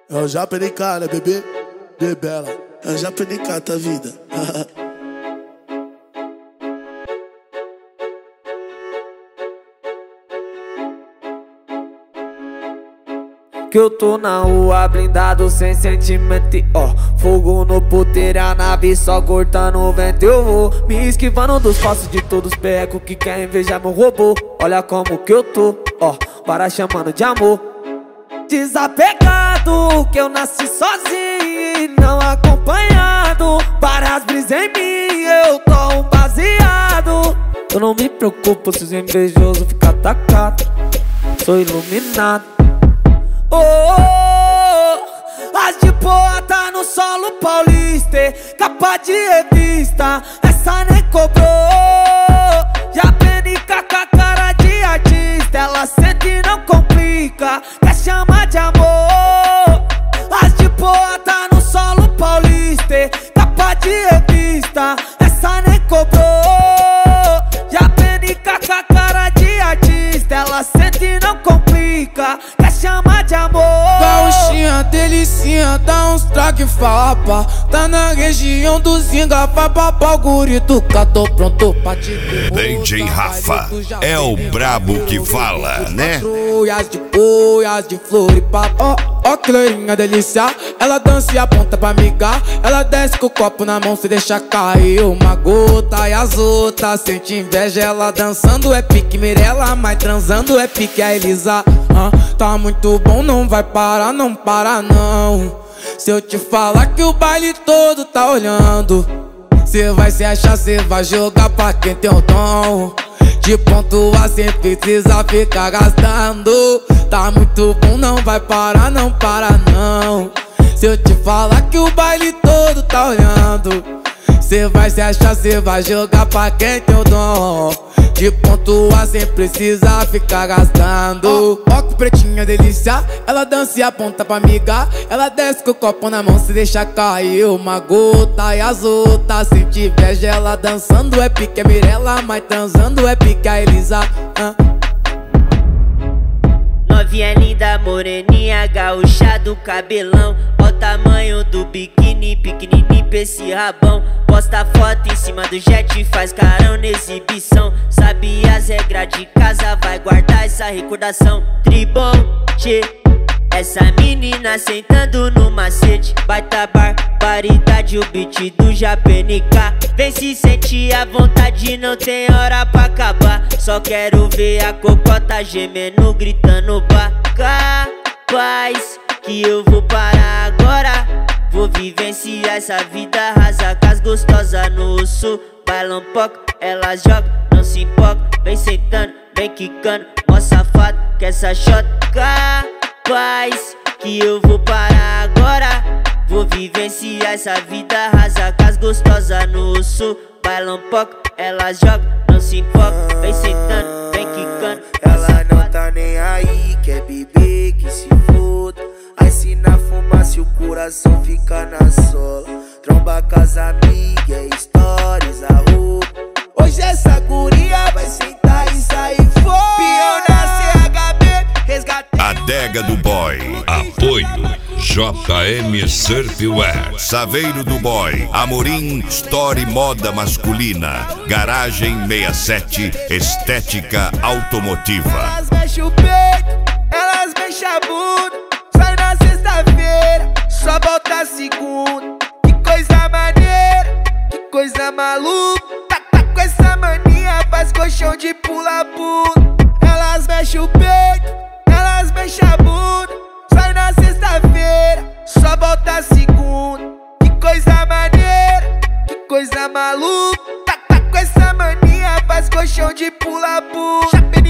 É o Japa NK, né, bebê? De bela. É o Japa NK, tá vida. Que eu tô na rua blindado sem sentimento e ó, fogo no puteiro, a nave só cortando o vento. Eu vou me esquivando dos passos de todos os becos que querem invejar meu robô. Olha como que eu tô, ó, para chamando de amor. Desapegado, que eu nasci sozinho e não acompanhado. Para as brisas em mim, eu tô um baseado. Eu não me preocupo se os invejosos ficam atacados. Sou iluminado. Oh, oh, as de boa tá no solo paulista, capa de revista, essa nem cobrou. Já PNK com a cara de artista, ela sente e não complica, quer chamar de amor. As de boa tá no solo paulista, capa de revista, essa nem cobrou. Já PNK com a cara de artista, ela sente e não complica, quer chamar de amor. Gauchinha, delicinha, dá uns traque fapa. Tá na região do Zinga, vai babá o guri do cá, tô pronto pra te derrotar. DJ Rafa é o brabo que fala, né? De boias, de Floripa. Ó que loirinha delícia, ela dança e aponta pra migar. Ela desce com o copo na mão, se deixa cair uma gota. E as outras sente inveja, ela dançando é pique Mirella, mas transando é pique a Elisa. Tá muito bom, não vai parar, não para não. Se eu te falar que o baile todo tá olhando, cê vai se achar, cê vai jogar pra quem tem o dom de pontuar sem precisa ficar gastando. Tá muito bom, não vai parar, não para não. Se eu te falar que o baile todo tá olhando, cê vai se achar, cê vai jogar pra quem tem o dom de pontuar sem precisar ficar gastando. Ó que pretinha delícia, ela dança e aponta pra migar. Ela desce com o copo na mão, se deixa cair uma gota. E as outras sente inveja, ela dançando é pique a Mirella, mas transando é pique a Elisa. Novinha linda, moreninha, gaúcha do cabelão. Ó o tamanho do biquíni, pequenininho pra esse rabão. Posta foto em cima do jet, faz carão na exibição. Sabe as regras de casa, vai guardar essa recordação. Tribom, tchê, essa menina sentando no macete. Baita barbaridade, o beat do Japa NK. Vem se sentir à vontade, não tem hora pra acabar. Só quero ver a cocota gemendo, gritando pra capaz que eu vou parar agora. Vou vivenciar essa vida rasa com as gostosas no sul. Bailam pouco, elas jogam, não se empolga. Vem sentando, vem quicando, mó safado que essa shot capaz que eu vou parar agora. Vou vivenciar essa vida rasa com as gostosas no sul. Bailam pouco, elas jogam, não se empolga. Vem sentando, vem quicando. Ela não tá nem aí, quer beber, que se foda. Aí se na fumaça o coração fica na sola. Tromba com as amigas, é stories, a roupa. Hoje essa guria vai sentar e sair fora. Pião na CHB, resgatei. Adega do Boy, apoio JM Surfwear, Saveiro do Boy, Amorim Story Moda Masculina, Garagem 67, Estética Automotiva. Elas mexem o peito, elas mexem a bunda. Sai na sexta-feira, só volta segunda. Que coisa maneira, que coisa maluca. Tá com essa mania, faz colchão de pula-pula. Elas mexem o peito, elas mexem a bunda. Sai na sexta-feira, só volta segunda. Que coisa maneira, que coisa maluca. Tá com essa mania, faz colchão de pula-pula.